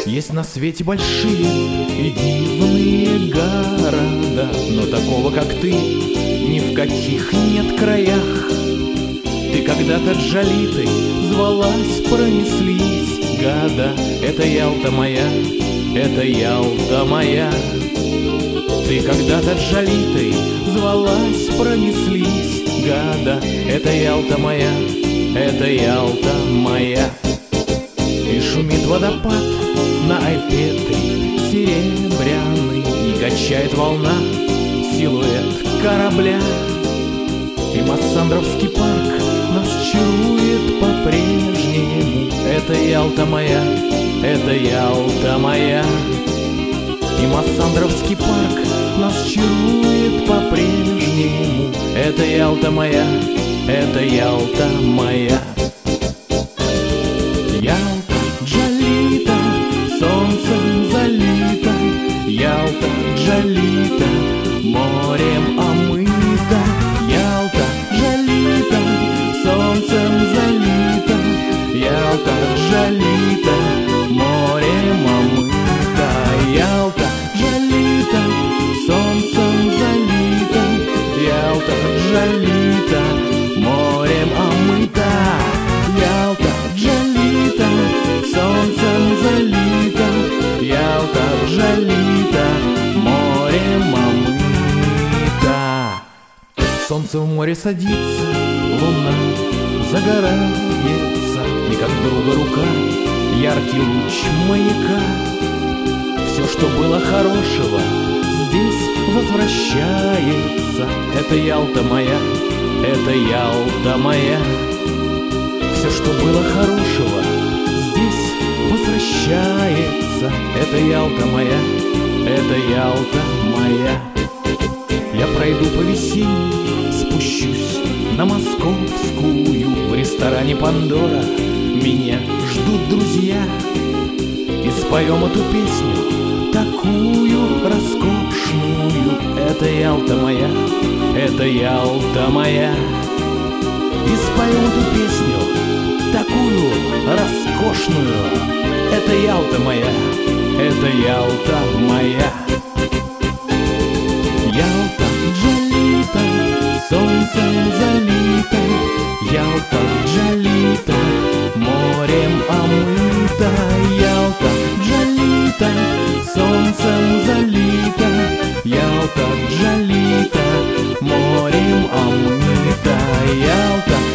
Есть на свете большие и дивные города, но такого, как ты, ни в каких нет краях. Ты когда-то Джолитой звалась, пронеслись года. Это Ялта моя, это Ялта моя. Ты когда-то Джолитой звалась, пронеслись года. Это Ялта моя, это Ялта моя. И шумит водопад на Альпетре серебряный, и качает волна силуэт корабля. И Массандровский парк нас чарует по-прежнему. Это Ялта моя, это Ялта моя. И Массандровский парк нас чарует по-прежнему. Это Ялта моя, это Ялта моя. Ялта, Джолита, солнцем залита. Ялта, Джолита, морем омыта. Ялта, Джолита, солнцем залита. Ялта, Джолита, морем омыта. Ялта, Джолита, солнцем залита. Ялта, Джолита, морем омыта. Ялта, Джолита, солнцем залита. Ялта, Джолита, морем омыта. Солнце в море садится, луна загорается, и как друга рука, яркий луч маяка. Все, что было хорошего, здесь возвращается. Это Ялта моя, это Ялта моя. Все, что было хорошего, здесь возвращается. Это Ялта моя, это Ялта моя. Я пройду по весенней, спущусь на Московскую. В ресторане Пандора меня ждут друзья. И споем эту песню, такую роскошную. Это Ялта моя, это Ялта моя. И споем эту песню, такую роскошную. Это Ялта моя, это Ялта моя. Ялта, Джолита, солнцем залита. Ялта, Джолита, морем омыта. Ялта, Джолита, солнцем залита. Ялта, Джолита, морем омыта. Ялта,